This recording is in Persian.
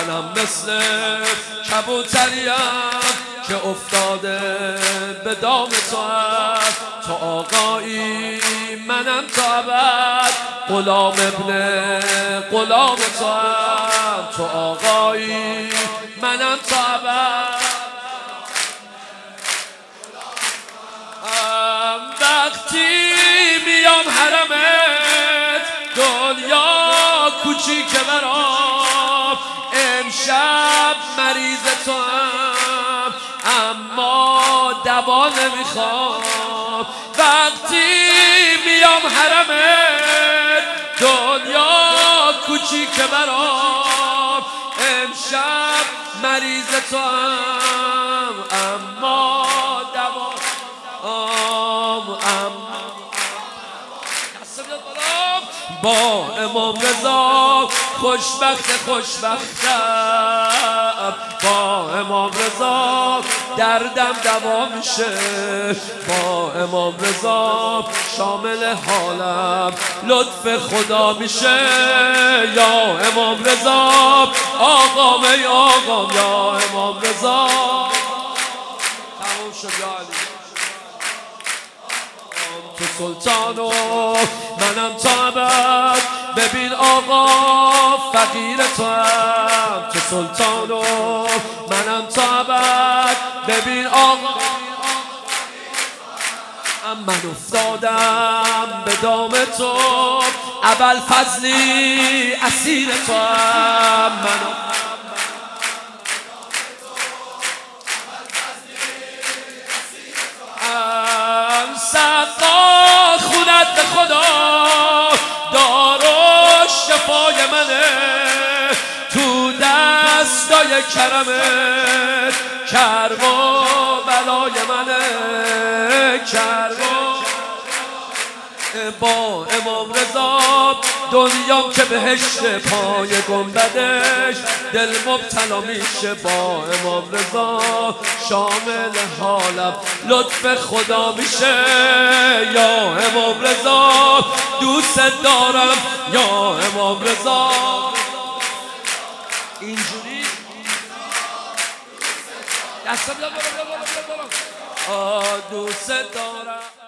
منم مثل کبوتریم که افتاده به دام تو هم. تو آقایی منم تا ابد غلام ابن غلام تو هم. تو آقایی منم تا ابد. وقتی میام حرمت دنیا کوچیکه برام، امشب مریض تو هم اما دوا نمیخوام. وقتی میام حرمت دنیا کوچیکه برام، امشب مریض تو هم اما دوا با امام رضا خوشبختم. با امام رضا دردم دوا میشه. با امام رضا شامل حالم لطف خدا میشه. یا امام رضا آقام ای آقام، یا امام رضا تموم شد. یا علی تو سلطان و منم تا ابد، ببین آقا فقیر تو هم. تو سلطان و منم تا ابد، ببین آقا من افتادم به دام تو. ابوالفضلی اسیر تو هم. سقا خونت به خدا دار و شفای منه، تو دستای کرمت کرب و بلای منه. با امام رضا دنیام که بهشت، پای گنبدش دل مبتلا میشه. با امام رضا شامل حالم لطف خدا میشه. یا امام رضا دوست دارم، یا امام رضا اینجوری دستم دوست دارم.